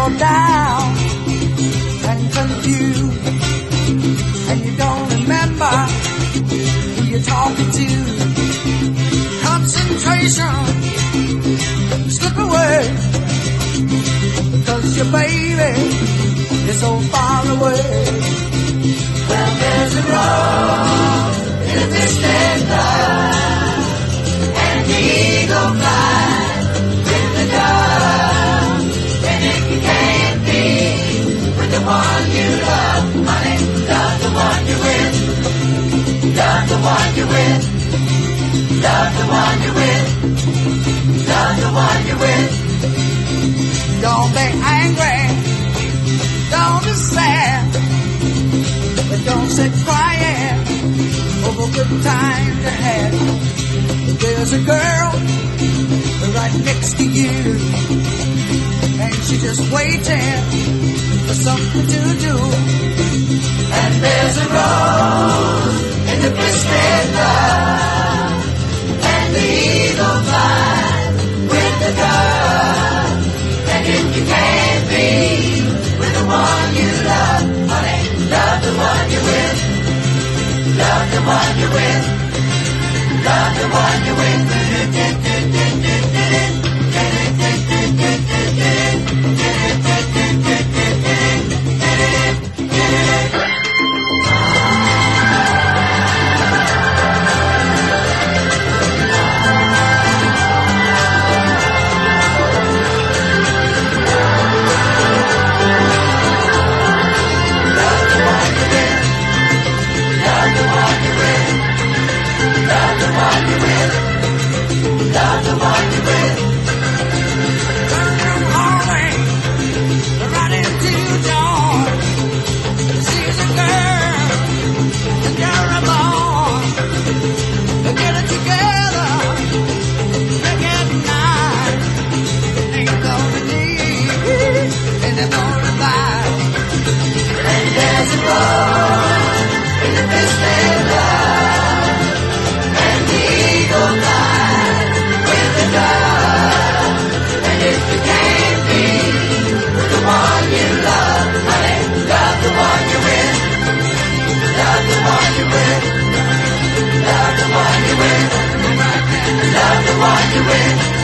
you're down and confused, and you don't remember who you're talking to. Concentration slip away, because your baby is so far away. Well, there's a road in a distant cloud, and the eagle flies with the dove. And if you can't be with the one you love, honey, love the one you're with. Love the one you're with. Love the one you're with. Love the one you're with. Don't be angry, don't be sad, but don't sit crying over good times you had. There's a girl right next to you, and she's just waiting for something to do. And there's a rose in the twisted love, and the eagle flies with the dove. And if you can't be with the one you love, honey, love the one you're with. Love the one you're with. Love the one you're with. Love the one you're with. Turn your hallway right into dawn. She's a girl and you're a boy. Get it together, make it nice. Ain't gonna need any more advice. And there's a road in the distant love, and the eagle flies with the dove. And if you can't be with the one you love, honey, love the one you're with. Love the one you're with. Love the one you're with. Love the one you're with.